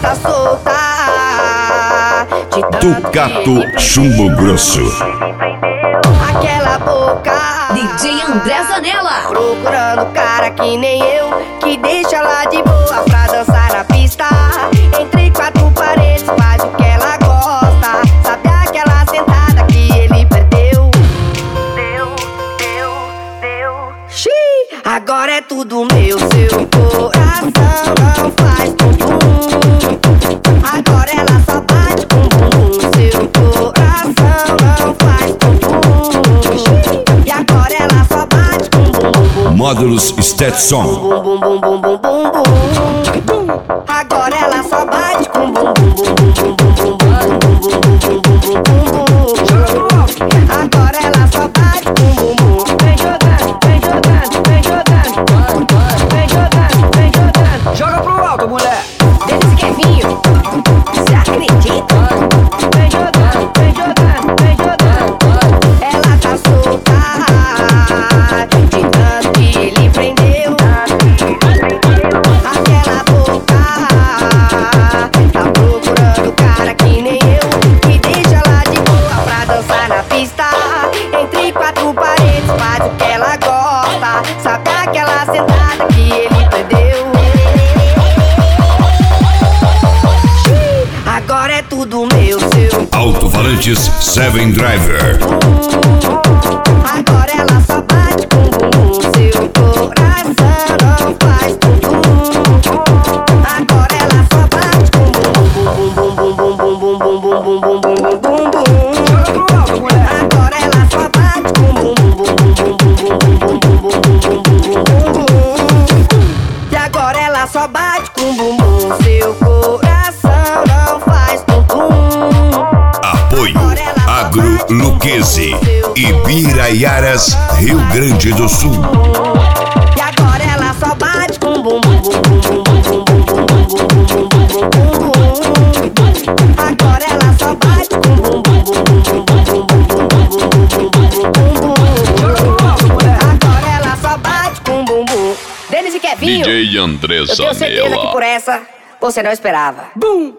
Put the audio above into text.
tá solta de Tucato Chumbo Grosso. Aquela boca DJ André Zanella. procurando cara que nem eu, que deixa ela de boa pra dançar na pista. Entre quatro paredes faz o que ela gosta. Sabe aquela sentada que ele perdeu? Deu. Xiii, agora é tudo meu. Seu coração não faz bumbum. Agora ela só bate com bumbum. Seu coração não faz bumbum. Xiii, e agora ela só bate com bumbum. Módulos Stetson. Bum bum bum bum bum bum bum. Agora ela só bate com bum bum bum bum bum bum bum bum bum bum. Agora ela só bate com bum bum. Vem jogando, vem jogando, vem jogando. Vem jogando, vem jogando. Joga pro alto, mulher. Desse Kevinho, você acredita? Vem jogando, vem jogando, vem jogando. Ela tá solta de tanto que ele prendeu. Aquela boca tá procurando cara que nem eu, que deixa ela de boa pra dançar na pista. Entre quatro paredes faz o que ela gosta. Sabe aquela sentada que ele perdeu? Agora é tudo meu, seu. Alto-falantes Seven Driver. Agora ela só bate com bumbum. Seu coração não faz bumbum. Agora ela só bate com bumbum. Bum bum bum bum bum bum bum bum bum bum bum bum. Joga pro alto, mulher. Agora ela só bate com bumbum. Bum bum bum bum bum bum bum bum bum bum bum. E agora ela só bate com bumbum. Seu coração não faz bumbum. Apoio Agro Luquezzi e Biraiaras, Rio Grande do Sul. E agora ela só bate com bum bum bum bum bum bum bum bum bum bum bum bum. Agora ela só bate com bum bum bum bum bum bum bum bum. Joga pro alto, mulher. Agora ela só bate com bumbum. Denis e Kevinho, DJ André eu tenho certeza que Zanella. por essa você não esperava. Bum.